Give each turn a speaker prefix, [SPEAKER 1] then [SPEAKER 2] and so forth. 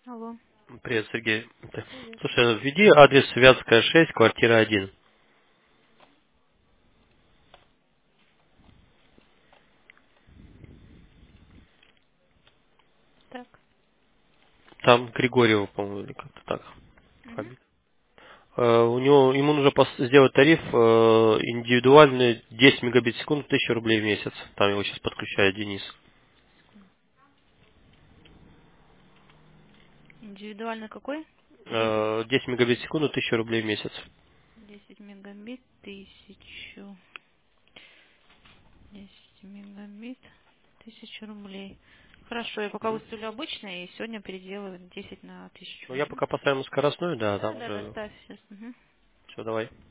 [SPEAKER 1] Алло.
[SPEAKER 2] Привет, Сергей.
[SPEAKER 1] Привет.
[SPEAKER 2] Слушай, введи адрес Вятская 6, квартира 1.
[SPEAKER 1] Так.
[SPEAKER 2] Там Григорьева, по-моему, или как-то так.
[SPEAKER 1] Угу.
[SPEAKER 2] Фамилия. Ему нужно сделать тариф индивидуальный 10 мегабит в секунду, 1000 рублей в месяц. Там его сейчас подключает Денис.
[SPEAKER 1] Индивидуально какой? 10.
[SPEAKER 2] 10 мегабит в секунду, 1000 рублей в месяц.
[SPEAKER 1] 10 мегабит, 1000. 10 мегабит, 1000 рублей. Хорошо, я пока
[SPEAKER 2] Мгм.
[SPEAKER 1] выставлю обычное, и сегодня переделаю 10 на 1000.
[SPEAKER 2] Ну, я
[SPEAKER 1] Угу.
[SPEAKER 2] пока поставим скоростную, да,
[SPEAKER 1] Да,
[SPEAKER 2] там
[SPEAKER 1] да, да,
[SPEAKER 2] уже
[SPEAKER 1] ставь сейчас. Угу.
[SPEAKER 2] все, давай.